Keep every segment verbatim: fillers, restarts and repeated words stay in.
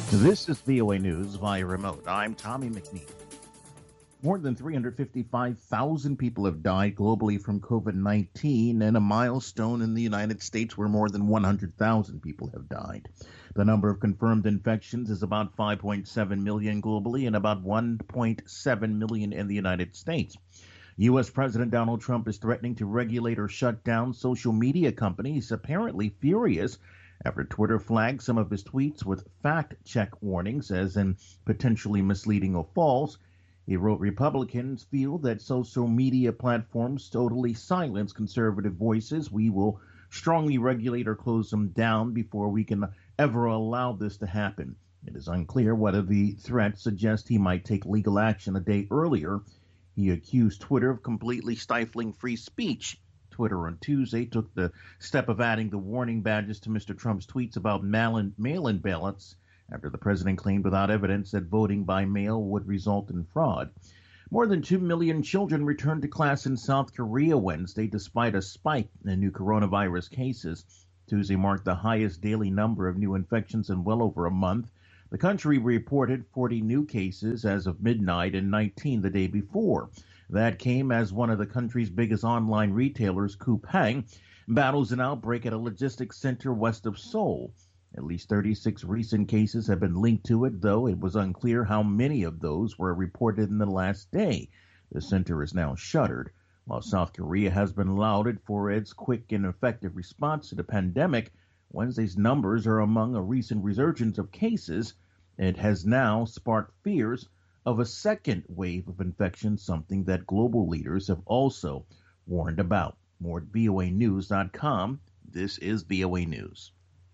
This is V O A News via remote. I'm Tommy McNeil. More than three hundred fifty-five thousand people have died globally from COVID nineteen, and a milestone in the United States where more than one hundred thousand people have died. The number of confirmed infections is about five point seven million globally and about one point seven million in the United States. U S. President Donald Trump is threatening to regulate or shut down social media companies, apparently furious after Twitter flagged some of his tweets with fact-check warnings as in potentially misleading or false. He wrote, Republicans feel that social media platforms totally silence conservative voices. We will strongly regulate or close them down before we can ever allow this to happen. It is unclear whether the threat suggests he might take legal action. A day earlier, he accused Twitter of completely stifling free speech. Twitter on Tuesday took the step of adding the warning badges to Mister Trump's tweets about mail-in, mail-in ballots after the president claimed without evidence that voting by mail would result in fraud. More than two million children returned to class in South Korea Wednesday despite a spike in new coronavirus cases. Tuesday marked the highest daily number of new infections in well over a month. The country reported forty new cases as of midnight and nineteen the day before. That came as one of the country's biggest online retailers, Coupang, battles an outbreak at a logistics center west of Seoul. At least thirty-six recent cases have been linked to it, though it was unclear how many of those were reported in the last day. The center is now shuttered. While South Korea has been lauded for its quick and effective response to the pandemic, Wednesday's numbers are among a recent resurgence of cases. It has now sparked fears of a second wave of infection, something that global leaders have also warned about. More at V O A news dot com. This is V O A News.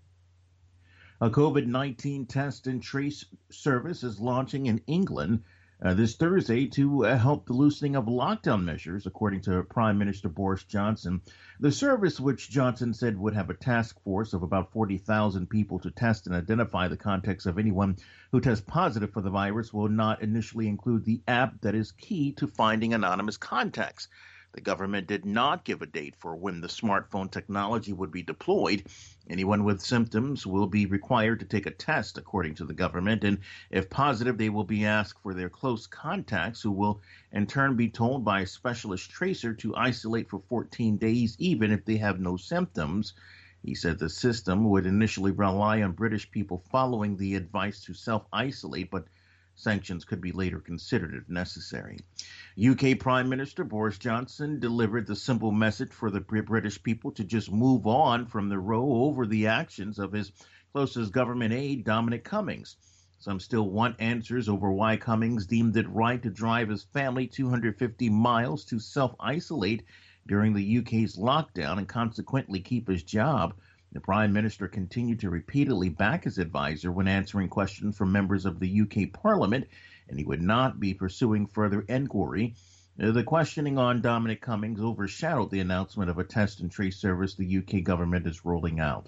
A COVID nineteen test and trace service is launching in England uh, this Thursday to uh, help the loosening of lockdown measures, according to Prime Minister Boris Johnson. The service, which Johnson said would have a task force of about forty thousand people to test and identify the contacts of anyone who tests positive for the virus, will not initially include the app that is key to finding anonymous contacts. The government did not give a date for when the smartphone technology would be deployed. Anyone with symptoms will be required to take a test, according to the government, and if positive, they will be asked for their close contacts, who will in turn be told by a specialist tracer to isolate for fourteen days, even if they have no symptoms. He said the system would initially rely on British people following the advice to self-isolate, but sanctions could be later considered if necessary. U K Prime Minister Boris Johnson delivered the simple message for the British people to just move on from the row over the actions of his closest government aide, Dominic Cummings. Some still want answers over why Cummings deemed it right to drive his family two hundred fifty miles to self-isolate during the U K's lockdown and consequently keep his job. The Prime Minister continued to repeatedly back his advisor when answering questions from members of the U K Parliament, and he would not be pursuing further inquiry. The questioning on Dominic Cummings overshadowed the announcement of a test and trace service the U K government is rolling out.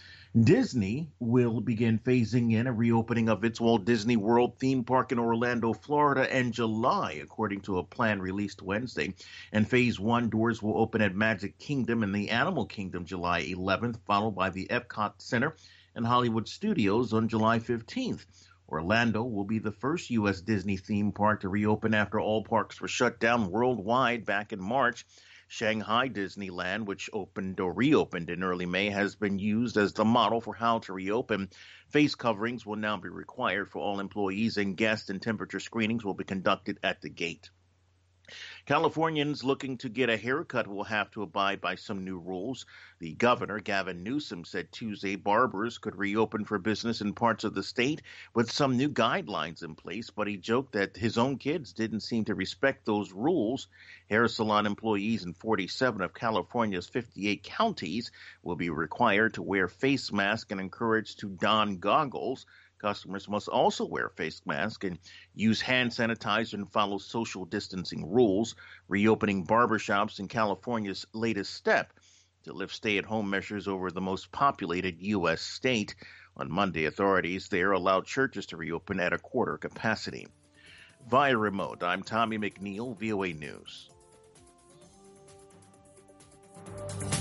Disney will begin phasing in a reopening of its Walt Disney World theme park in Orlando, Florida in July, according to a plan released Wednesday. And Phase one doors will open at Magic Kingdom and the Animal Kingdom July eleventh, followed by the Epcot Center and Hollywood Studios on July fifteenth. Orlando will be the first U S Disney theme park to reopen after all parks were shut down worldwide back in March. Shanghai Disneyland, which opened or reopened in early May, has been used as the model for how to reopen. Face coverings will now be required for all employees and guests, and temperature screenings will be conducted at the gate. Californians looking to get a haircut will have to abide by some new rules. The governor, Gavin Newsom, said Tuesday barbers could reopen for business in parts of the state with some new guidelines in place, but he joked that his own kids didn't seem to respect those rules. Hair salon employees in forty-seven of California's fifty-eight counties will be required to wear face masks and encouraged to don goggles. Customers must also wear face masks and use hand sanitizer and follow social distancing rules. Reopening barbershops in California's latest step to lift stay-at-home measures over the most populated U S state. On Monday, authorities there allowed churches to reopen at a quarter capacity. Via remote, I'm Tommy McNeil, V O A News.